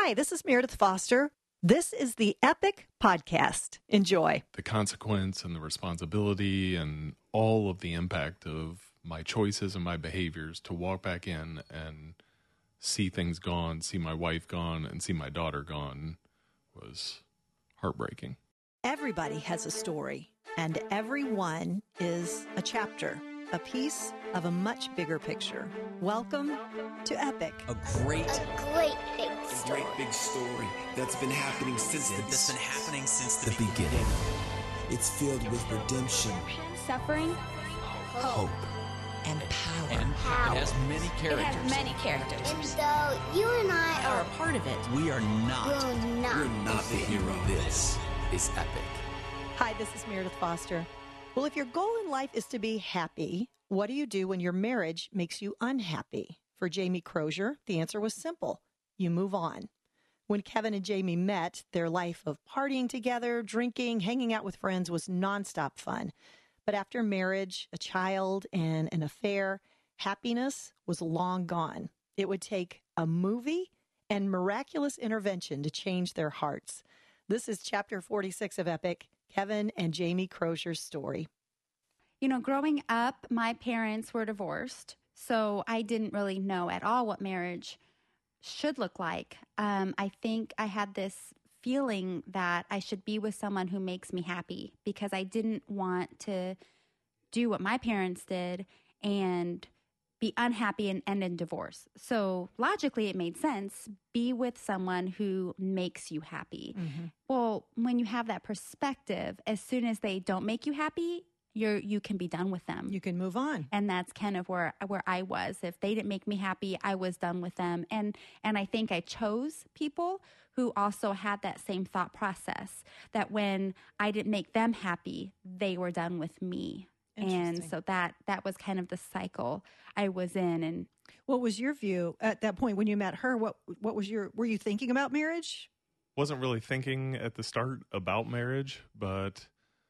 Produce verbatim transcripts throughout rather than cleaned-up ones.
Hi, this is Meredith Foster. This is the Epic Podcast. Enjoy. The consequence and the responsibility and all of the impact of my choices and my behaviors to walk back in and see things gone, see my wife gone, and see my daughter gone was heartbreaking. Everybody has a story, and every one is a chapter, a piece of a much bigger picture. Welcome to Epic. A great, A great big a story. great big story that's been happening since the, that's been happening since the beginning. It's filled with redemption, Suffering, hope, and power. And Power. it has many it characters. has many characters. And though you and I are are a part of it. We are not. will not, We're not the hero. This is Epic. Hi, this is Meredith Foster. Well, if your goal in life is to be happy, what do you do when your marriage makes you unhappy? For Jamie Crozier, the answer was simple. You move on. When Kevin and Jamie met, their life of partying together, drinking, hanging out with friends was nonstop fun. But after marriage, a child, and an affair, happiness was long gone. It would take a movie and miraculous intervention to change their hearts. This is chapter forty-six of Epic, Kevin and Jamie Crozier's story. You know, growing up, my parents were divorced, so I didn't really know at all what marriage should look like. Um, I think I had this feeling that I should be with someone who makes me happy because I didn't want to do what my parents did and be unhappy and end in divorce. So logically, it made sense. Be with someone who makes you happy. Mm-hmm. Well, when you have that perspective, as soon as they don't make you happy, you're you can be done with them. You can move on. And that's kind of where where I was. If they didn't make me happy, I was done with them. And and I think I chose people who also had that same thought process, that when I didn't make them happy, they were done with me. And Interesting. so that that was kind of the cycle I was in. And What was your view at that point when you met her? What what was your were you thinking about marriage? Wasn't really thinking at the start about marriage, but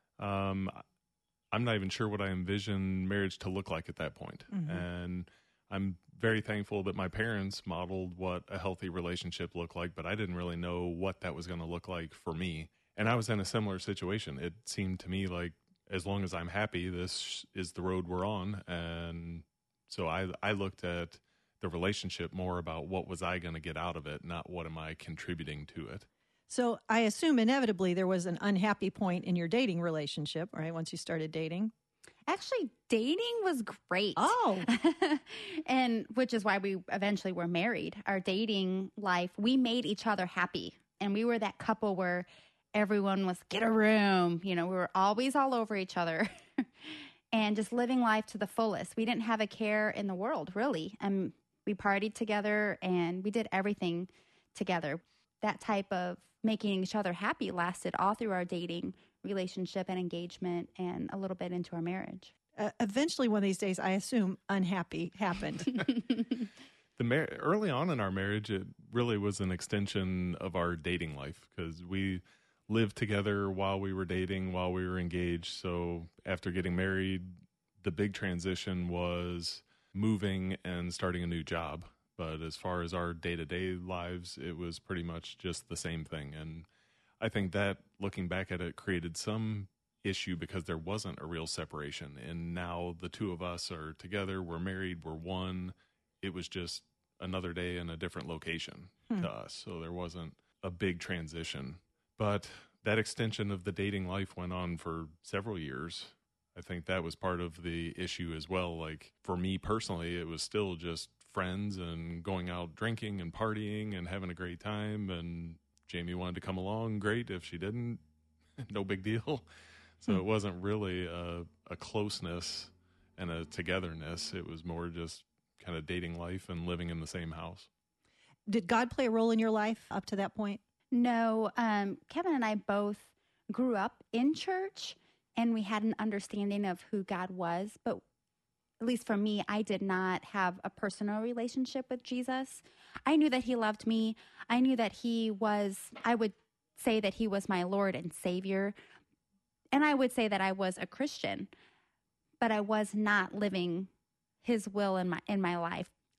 um, I'm not even sure what I envisioned marriage to look like at that point. Mm-hmm. And I'm very thankful that my parents modeled what a healthy relationship looked like, but I didn't really know what that was going to look like for me. And I was in a similar situation. It seemed to me like as long as I'm happy, this is the road we're on. And so I, I looked at the relationship more about what was I going to get out of it, not what am I contributing to it. So I assume inevitably there was an unhappy point in your dating relationship, right? Once you started dating. actually, dating was great. Oh, And which is why we eventually were married. Our dating life, we made each other happy. And we were that couple where everyone was, get a room. You know, we were always all over each other and just living life to the fullest. We didn't have a care in the world, really. And we partied together and we did everything together. That type of making each other happy lasted all through our dating relationship and engagement and a little bit into our marriage. uh, eventually one of these days, I assume unhappy happened. The mar- early on in our marriage, it really was an extension of our dating life because we lived together while we were dating, while we were engaged. So after getting married, the big transition was moving and starting a new job. But as far as our day-to-day lives, it was pretty much just the same thing. And I think that, looking back at it, created some issue because there wasn't a real separation. And now the two of us are together, we're married, we're one. It was just another day in a different location Hmm. to us. So there wasn't a big transition. But that extension of the dating life went on for several years. I think that was part of the issue as well. Like, for me personally, it was still just friends and going out drinking and partying and having a great time. And Jamie wanted to come along. Great. If she didn't, no big deal. So Hmm. it wasn't really a, a closeness and a togetherness. It was more just kind of dating life and living in the same house. Did God play a role in your life up to that point? No, um, Kevin and I both grew up in church and we had an understanding of who God was. But at least for me, I did not have a personal relationship with Jesus. I knew that he loved me. I knew that he was, I would say that he was my Lord and Savior. And I would say that I was a Christian, but I was not living his will in my in my life.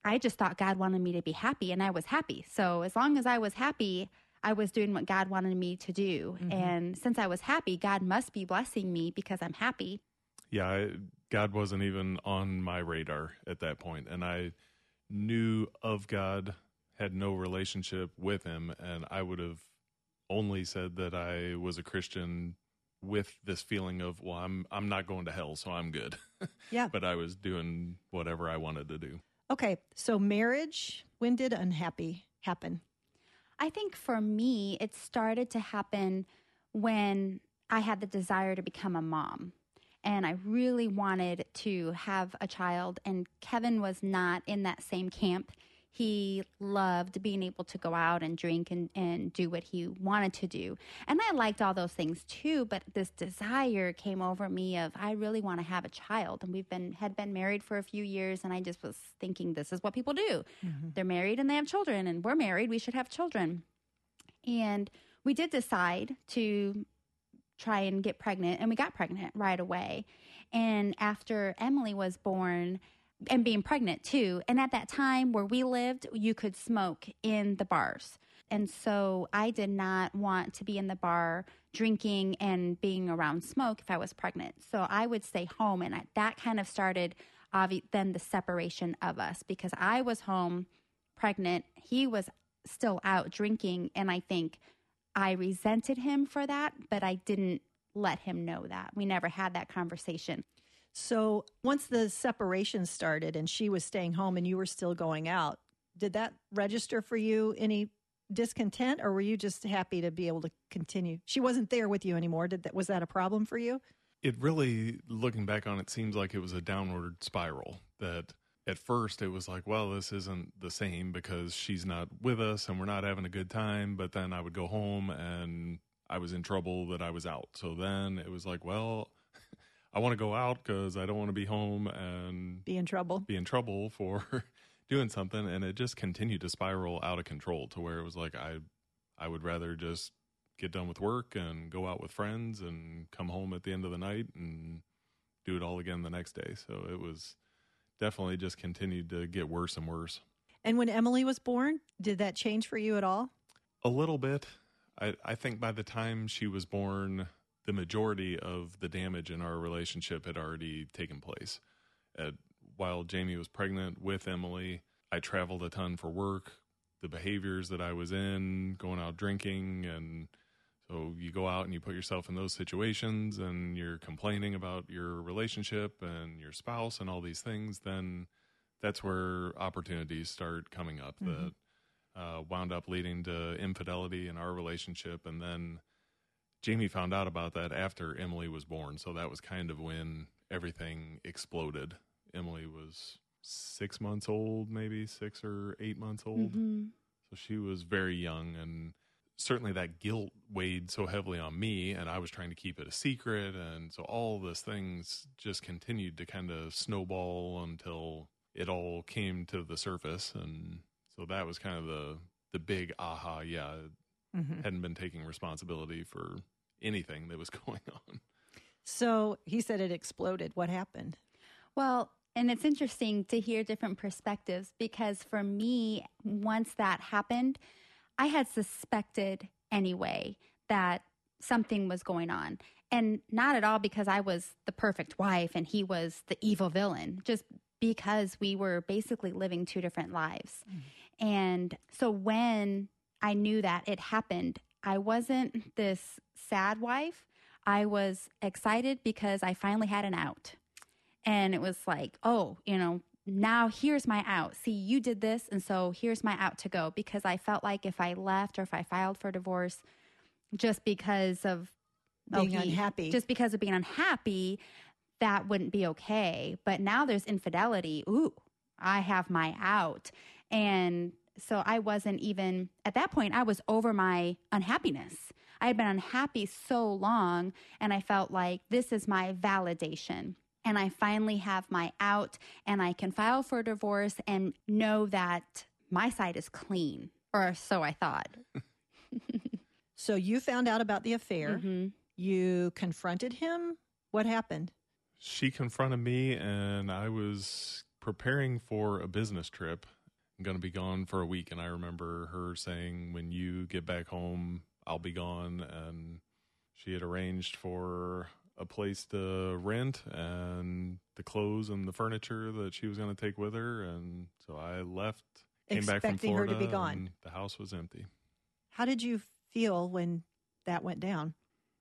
I just thought God wanted me to be happy, and I was happy. So as long as I was happy, I was doing what God wanted me to do. Mm-hmm. And since I was happy, God must be blessing me because I'm happy. Yeah, I, God wasn't even on my radar at that point. And I knew of God, had no relationship with him. And I would have only said that I was a Christian with this feeling of, well, I'm I'm not going to hell, so I'm good. Yeah. But I was doing whatever I wanted to do. Okay, so marriage, when did unhappy happen? I think for me, it started to happen when I had the desire to become a mom. And I really wanted to have a child. And Kevin was not in that same camp. He loved being able to go out and drink and, and do what he wanted to do. And I liked all those things too, but this desire came over me of, I really want to have a child. And we've been, had been married for a few years, and I just was thinking, this is what people do. Mm-hmm. They're married and they have children, and we're married, we should have children. And we did decide to try and get pregnant, and we got pregnant right away. And after Emily was born, and being pregnant too. And at that time where we lived, you could smoke in the bars. And so I did not want to be in the bar drinking and being around smoke if I was pregnant. So I would stay home. And I, that kind of started obvi- then the separation of us, because I was home pregnant. He was still out drinking. And I think I resented him for that, but I didn't let him know that. We never had that conversation. So once the separation started and she was staying home and you were still going out, did that register for you any discontent, or were you just happy to be able to continue? She wasn't there with you anymore. Did that, was that a problem for you? It really, looking back on it, seems like it was a downward spiral. That at first it was like, well, this isn't the same because she's not with us and we're not having a good time. But then I would go home and I was in trouble that I was out. So then it was like, well, I want to go out because I don't want to be home and be in trouble, be in trouble for doing something. And it just continued to spiral out of control to where it was like, I, I would rather just get done with work and go out with friends and come home at the end of the night and do it all again the next day. So it was definitely just continued to get worse and worse. And when Emily was born, did that change for you at all? A little bit. I, I think by the time she was born, the majority of the damage in our relationship had already taken place. At, while Jamie was pregnant with Emily, I traveled a ton for work. The behaviors that I was in, going out drinking, and so you go out and you put yourself in those situations and you're complaining about your relationship and your spouse and all these things, then that's where opportunities start coming up mm-hmm. that uh, wound up leading to infidelity in our relationship. And then Jamie found out about that after Emily was born. So that was kind of when everything exploded. Emily was six months old, maybe six or eight months old. Mm-hmm. So she was very young, and certainly that guilt weighed so heavily on me, and I was trying to keep it a secret. And so all those things just continued to kind of snowball until it all came to the surface. And so that was kind of the, the big aha. Yeah. Mm-hmm. Hadn't been taking responsibility for anything that was going on. So he said it exploded. What happened? Well, and it's interesting to hear different perspectives, because for me, once that happened, I had suspected anyway that something was going on. And not at all because I was the perfect wife and he was the evil villain, just because we were basically living two different lives. Mm. And so when I knew that it happened, I wasn't this sad wife. I was excited because I finally had an out. And it was like, oh, you know, now here's my out. See, you did this, and so here's my out to go. Because I felt like if I left or if I filed for divorce just because of being oh, unhappy, just because of being unhappy, that wouldn't be okay. But now there's infidelity. Ooh, I have my out. And so I wasn't even, at that point, I was over my unhappiness. I had been unhappy so long, and I felt like this is my validation. And I finally have my out, and I can file for divorce and know that my side is clean, or so I thought. So you found out about the affair. Mm-hmm. You confronted him. What happened? She confronted me, and I was preparing for a business trip going to be gone for a week. And I remember her saying, when you get back home, I'll be gone. And she had arranged for a place to rent and the clothes and the furniture that she was going to take with her. And so I left, came back from Expecting her Florida, to be gone. and the house was empty. How did you feel when that went down?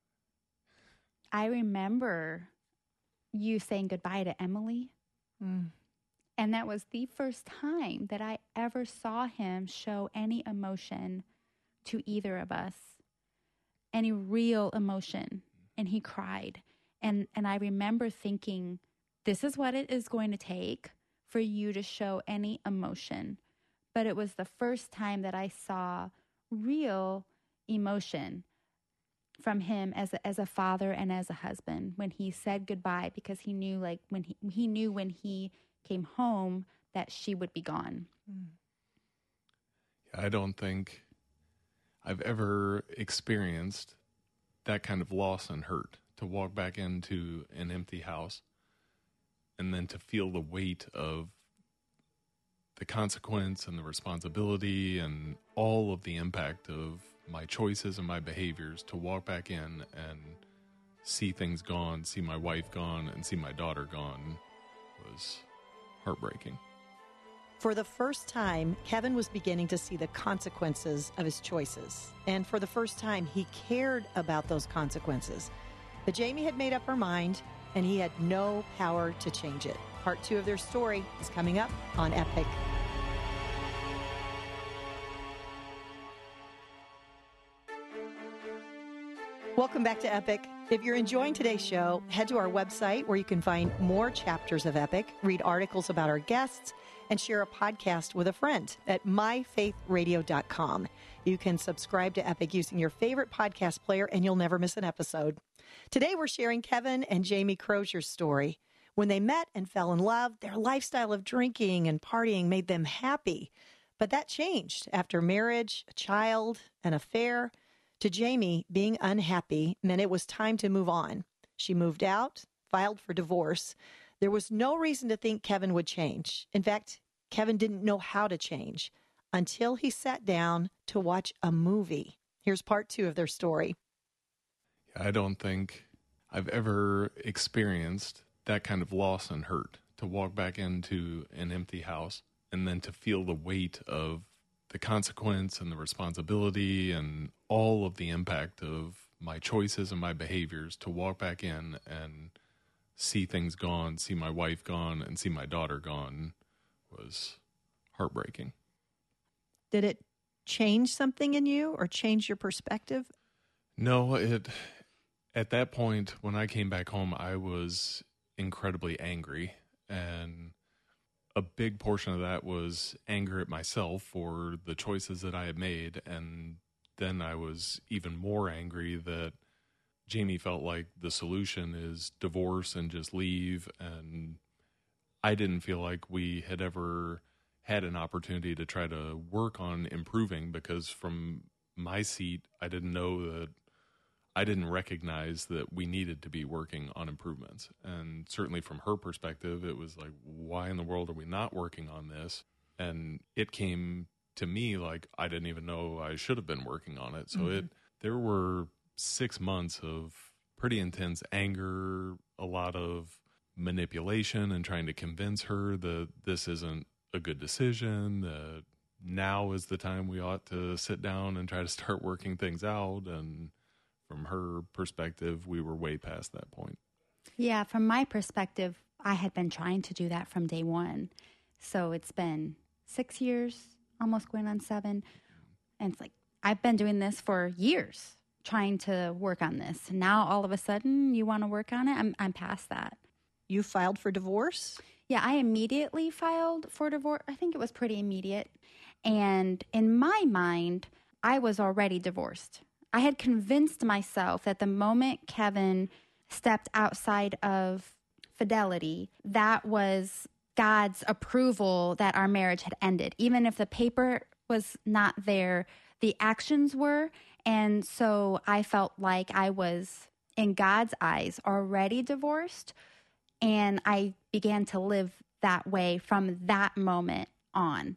I remember you saying goodbye to Emily. Mm. And that was the first time that I ever saw him show any emotion to either of us, any real emotion. And he cried. And, and I remember thinking, this is what it is going to take for you to show any emotion. But it was the first time that I saw real emotion from him as a, as a father and as a husband when he said goodbye, because he knew, like, when he, he knew when he came home that she would be gone. Mm. I don't think I've ever experienced that kind of loss and hurt, to walk back into an empty house and then to feel the weight of the consequence and the responsibility and all of the impact of my choices and my behaviors, to walk back in and see things gone, see my wife gone, and see my daughter gone was heartbreaking. For the first time, Kevin was beginning to see the consequences of his choices. And for the first time, he cared about those consequences. But Jamie had made up her mind, and he had no power to change it. Part two of their story is coming up on Epic. Welcome back to Epic. If you're enjoying today's show, head to our website where you can find more chapters of Epic, read articles about our guests, and share a podcast with a friend at my faith radio dot com. You can subscribe to Epic using your favorite podcast player, and you'll never miss an episode. Today, we're sharing Kevin and Jamie Crozier's story. When they met and fell in love, their lifestyle of drinking and partying made them happy. But that changed after marriage, a child, an affair. To Jamie, being unhappy meant it was time to move on. She moved out, filed for divorce. There was no reason to think Kevin would change. In fact, Kevin didn't know how to change until he sat down to watch a movie. Here's part two of their story. I don't think I've ever experienced that kind of loss and hurt, to walk back into an empty house and then to feel the weight of the consequence and the responsibility and all of the impact of my choices and my behaviors, to walk back in and see things gone, see my wife gone, and see my daughter gone was heartbreaking. Did it change something in you or change your perspective? No, it, at that point, when I came back home, I was incredibly angry, and a big portion of that was anger at myself for the choices that I had made. And then I was even more angry that Jamie felt like the solution is divorce and just leave. And I didn't feel like we had ever had an opportunity to try to work on improving, because from my seat, I didn't know that I didn't recognize that we needed to be working on improvements. And certainly from her perspective, it was like, why in the world are we not working on this? And it came to me like I didn't even know I should have been working on it. So mm-hmm. it there were six months of pretty intense anger, a lot of manipulation and trying to convince her that this isn't a good decision, that now is the time we ought to sit down and try to start working things out. And from her perspective, we were way past that point. Yeah, from my perspective, I had been trying to do that from day one. So it's been six years, almost going on seven. And it's like, I've been doing this for years, trying to work on this. Now, all of a sudden, you want to work on it? I'm I'm past that. You filed for divorce? Yeah, I immediately filed for divorce. I think it was pretty immediate. And in my mind, I was already divorced. I had convinced myself that the moment Kevin stepped outside of fidelity, that was God's approval that our marriage had ended. Even if the paper was not there, the actions were. And so I felt like I was, in God's eyes, already divorced. And I began to live that way from that moment on.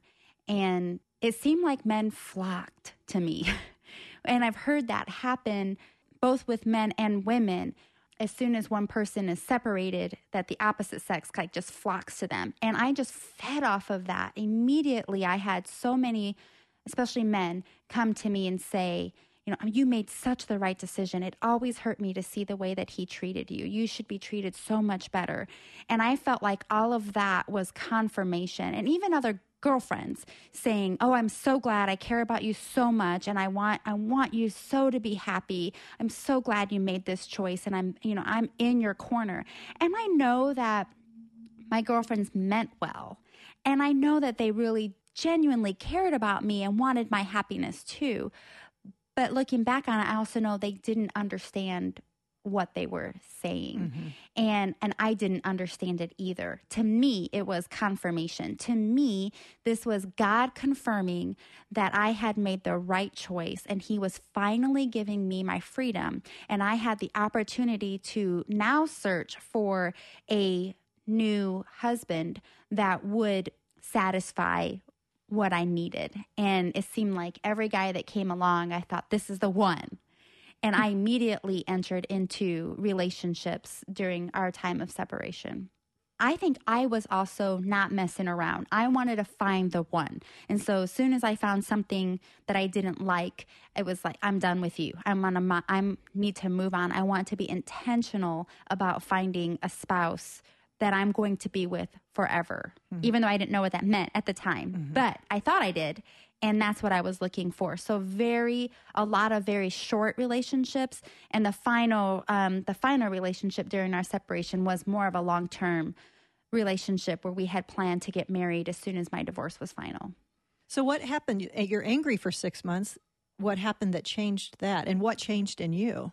And it seemed like men flocked to me. And I've heard that happen both with men and women. As soon as one person is separated, that the opposite sex like just flocks to them. And I just fed off of that. Immediately, I had so many, especially men, come to me and say, you know, you made such the right decision. It always hurt me to see the way that he treated you. You should be treated so much better. And I felt like all of that was confirmation. And even other girlfriends saying, oh, I'm so glad. I care about you so much. And I want, I want you so to be happy. I'm so glad you made this choice. And I'm, you know, I'm in your corner. And I know that my girlfriends meant well. And I know that they really genuinely cared about me and wanted my happiness too. But looking back on it, I also know they didn't understand what they were saying. Mm-hmm. And and I didn't understand it either. To me, it was confirmation. To me, this was God confirming that I had made the right choice and he was finally giving me my freedom. And I had the opportunity to now search for a new husband that would satisfy what I needed. And it seemed like every guy that came along, I thought, this is the one. And I immediately entered into relationships during our time of separation. I think I was also not messing around. I wanted to find the one. And so as soon as I found something that I didn't like, it was like, I'm done with you. I'm on a, I need to move on. I want to be intentional about finding a spouse that I'm going to be with forever, mm-hmm. even though I didn't know what that meant at the time. Mm-hmm. But I thought I did, and that's what I was looking for. So very, a lot of very short relationships, and the final, um, the final relationship during our separation was more of a long-term relationship where we had planned to get married as soon as my divorce was final. So what happened? You're angry for six months. What happened that changed that, and what changed in you?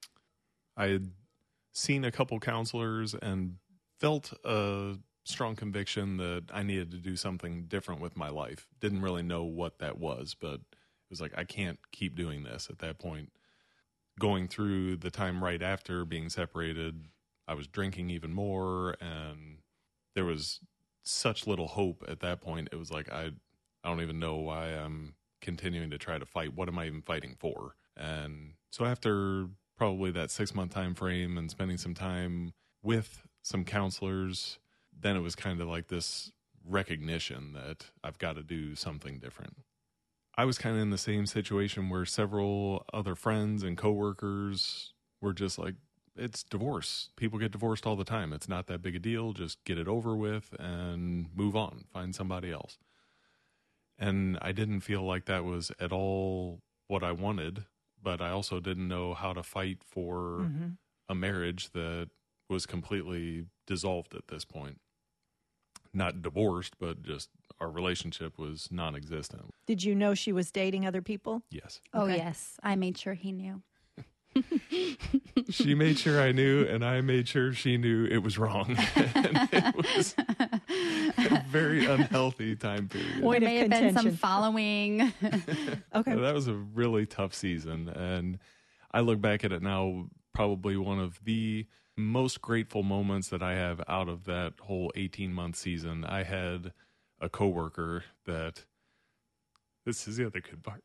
I had seen a couple counselors and felt a strong conviction that I needed to do something different with my life. Didn't really know what that was, but it was like, I can't keep doing this at that point. Going through the time right after being separated, I was drinking even more, and there was such little hope at that point. It was like, I, I don't even know why I'm continuing to try to fight. What am I even fighting for? And so after probably that six-month time frame and spending some time with some counselors, then it was kind of like this recognition that I've got to do something different. I was kind of in the same situation where several other friends and coworkers were just like, it's divorce. People get divorced all the time. It's not that big a deal. Just get it over with and move on. Find somebody else. And I didn't feel like that was at all what I wanted, but I also didn't know how to fight for mm-hmm. a marriage that was completely dissolved at this point. Not divorced, but just our relationship was non-existent. Did you know she was dating other people? Yes. Oh, okay. yes. I made sure he knew. She made sure I knew, and I made sure she knew it was wrong. And it was a very unhealthy time period. There may have been some following. Okay. So that was a really tough season, and I look back at it now, probably one of the most grateful moments that I have out of that whole eighteen-month season. I had a coworker that, this is the other good part,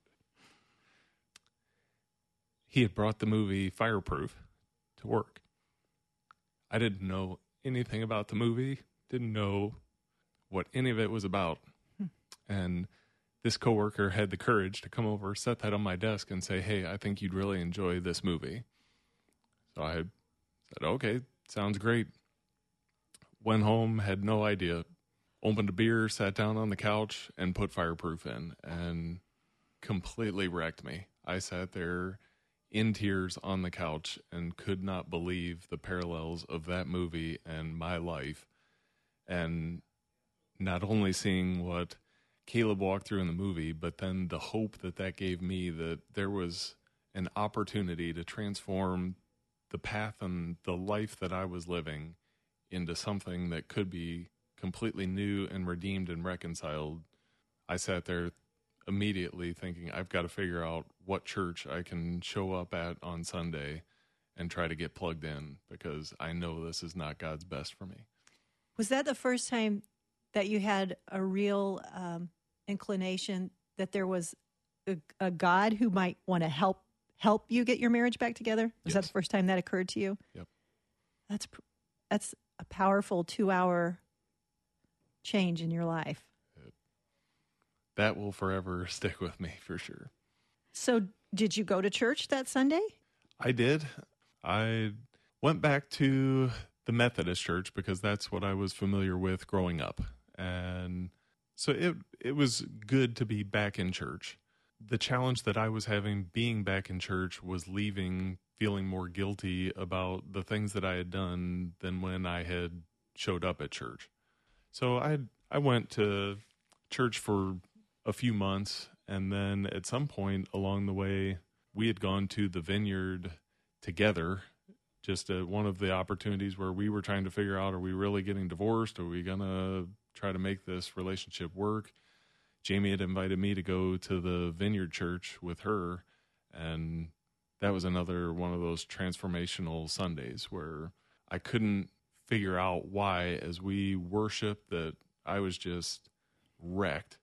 he had brought the movie Fireproof to work. I didn't know anything about the movie, didn't know what any of it was about. Hmm. And this coworker had the courage to come over, set that on my desk, and say, hey, I think you'd really enjoy this movie. So I said, okay, sounds great. Went home, had no idea. Opened a beer, sat down on the couch, and put Fireproof in, and completely wrecked me. I sat there in tears on the couch and could not believe the parallels of that movie and my life. And not only seeing what Caleb walked through in the movie, but then the hope that that gave me that there was an opportunity to transform the path and the life that I was living into something that could be completely new and redeemed and reconciled. I sat there immediately thinking, I've got to figure out what church I can show up at on Sunday and try to get plugged in, because I know this is not God's best for me. Was that the first time that you had a real um, inclination that there was a, a God who might want to help help you get your marriage back together? Was that Yes. the first time that occurred to you? Yep. That's pr- that's a powerful two-hour change in your life. That will forever stick with me for sure. So, did you go to church that Sunday? I did. I went back to the Methodist church because that's what I was familiar with growing up. And so it it was good to be back in church. The challenge that I was having being back in church was leaving feeling more guilty about the things that I had done than when I had showed up at church. So I I went to church for a few months, and then at some point along the way, we had gone to the Vineyard together, just at one of the opportunities where we were trying to figure out, are we really getting divorced? Are we going to try to make this relationship work? Jamie had invited me to go to the Vineyard Church with her, and that was another one of those transformational Sundays where I couldn't figure out why, as we worshiped, that I was just wrecked.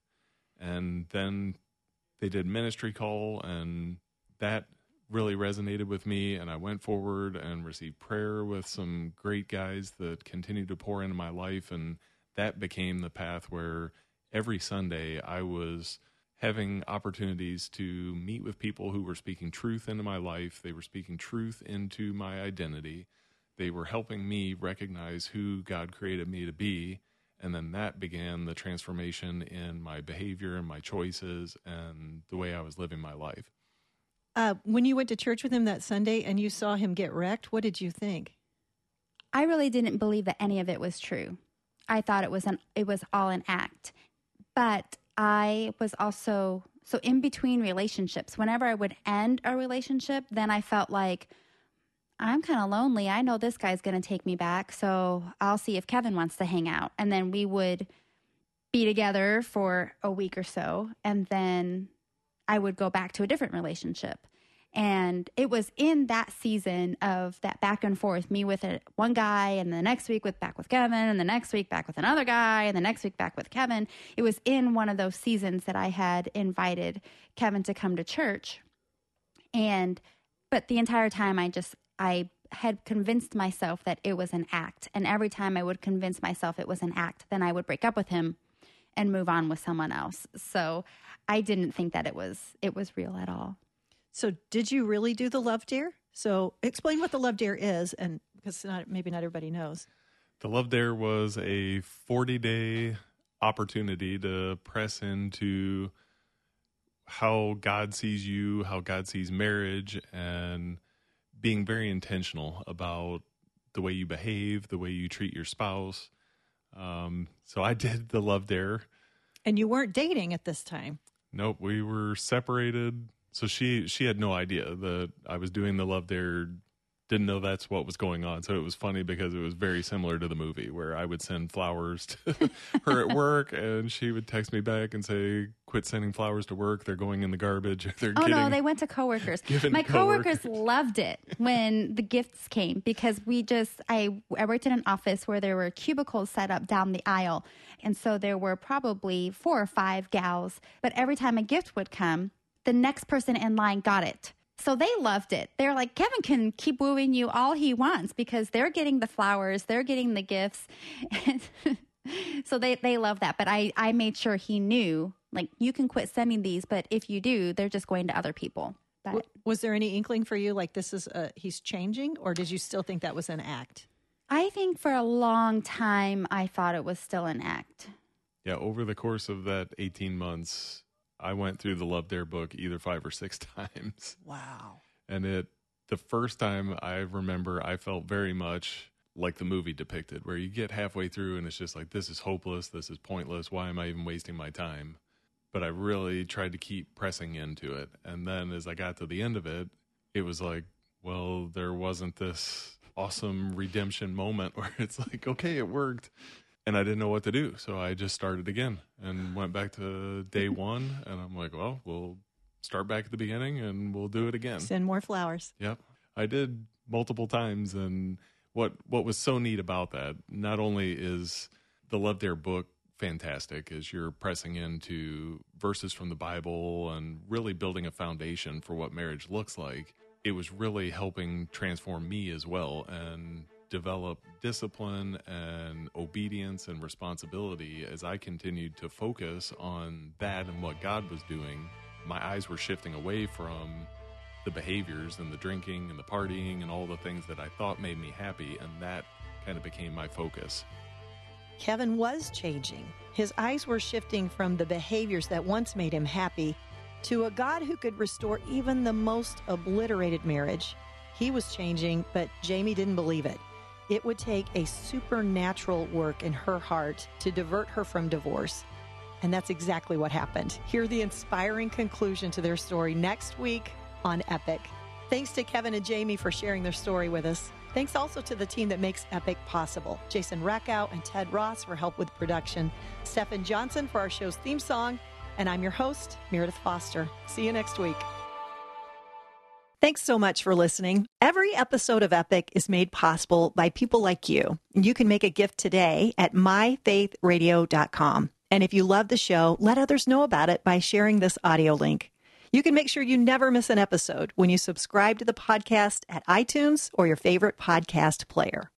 And then they did ministry call, and that really resonated with me. And I went forward and received prayer with some great guys that continued to pour into my life. And that became the path where every Sunday I was having opportunities to meet with people who were speaking truth into my life. They were speaking truth into my identity. They were helping me recognize who God created me to be. And then that began the transformation in my behavior and my choices and the way I was living my life. Uh, when you went to church with him that Sunday and you saw him get wrecked, what did you think? I really didn't believe that any of it was true. I thought it was an it was all an act. But I was also so in between relationships. Whenever I would end a relationship, then I felt like I'm kind of lonely. I know this guy's going to take me back, so I'll see if Kevin wants to hang out. And then we would be together for a week or so, and then I would go back to a different relationship. And it was in that season of that back and forth, me with a, one guy, and the next week with back with Kevin, and the next week back with another guy, and the next week back with Kevin. It was in one of those seasons that I had invited Kevin to come to church. And, but the entire time I just, I had convinced myself that it was an act. And every time I would convince myself it was an act, then I would break up with him and move on with someone else. So I didn't think that it was, it was real at all. So did you really do the Love Dare? So explain what the Love Dare is, and because not, maybe not everybody knows. The Love Dare was a forty-day opportunity to press into how God sees you, how God sees marriage, and being very intentional about the way you behave, the way you treat your spouse. Um, so I did the Love Dare. And you weren't dating at this time. Nope, we were separated. So she she had no idea that I was doing the Love Dare, didn't know that's what was going on. So it was funny because it was very similar to the movie where I would send flowers to her at work and she would text me back and say, quit sending flowers to work. They're going in the garbage. They're Oh, getting, no, they went to coworkers. My coworkers. coworkers loved it when the gifts came because we just, I, I worked in an office where there were cubicles set up down the aisle. And so there were probably four or five gals. But every time a gift would come, the next person in line got it. So they loved it. They're like, Kevin can keep wooing you all he wants because they're getting the flowers, they're getting the gifts. So they, they love that. But I, I made sure he knew, like, you can quit sending these, but if you do, they're just going to other people. But W- was there any inkling for you like this is a, he's changing, or did you still think that was an act? I think for a long time, I thought it was still an act. Yeah, over the course of that eighteen months, I went through the Love Dare book either five or six times. Wow. And it, the first time I remember, I felt very much like the movie depicted, where you get halfway through and it's just like, this is hopeless, this is pointless, why am I even wasting my time? But I really tried to keep pressing into it. And then as I got to the end of it, it was like, well, there wasn't this awesome redemption moment where it's like, okay, it worked. And I didn't know what to do. So I just started again and went back to day one. And I'm like, well, we'll start back at the beginning and we'll do it again. Send more flowers. Yep. I did multiple times. And what, what was so neat about that, not only is the Love Dare book fantastic as you're pressing into verses from the Bible and really building a foundation for what marriage looks like. It was really helping transform me as well and develop discipline and obedience and responsibility. As I continued to focus on that and what God was doing, my eyes were shifting away from the behaviors and the drinking and the partying and all the things that I thought made me happy, and that kind of became my focus. Kevin was changing. His eyes were shifting from the behaviors that once made him happy to a God who could restore even the most obliterated marriage. He was changing, but Jamie didn't believe it. It would take a supernatural work in her heart to divert her from divorce. And that's exactly what happened. Hear the inspiring conclusion to their story next week on Epic. Thanks to Kevin and Jamie for sharing their story with us. Thanks also to the team that makes Epic possible. Jason Rackow and Ted Ross for help with production. Stephen Johnson for our show's theme song. And I'm your host, Meredith Foster. See you next week. Thanks so much for listening. Every episode of Epic is made possible by people like you. You can make a gift today at my faith radio dot com. And if you love the show, let others know about it by sharing this audio link. You can make sure you never miss an episode when you subscribe to the podcast at iTunes or your favorite podcast player.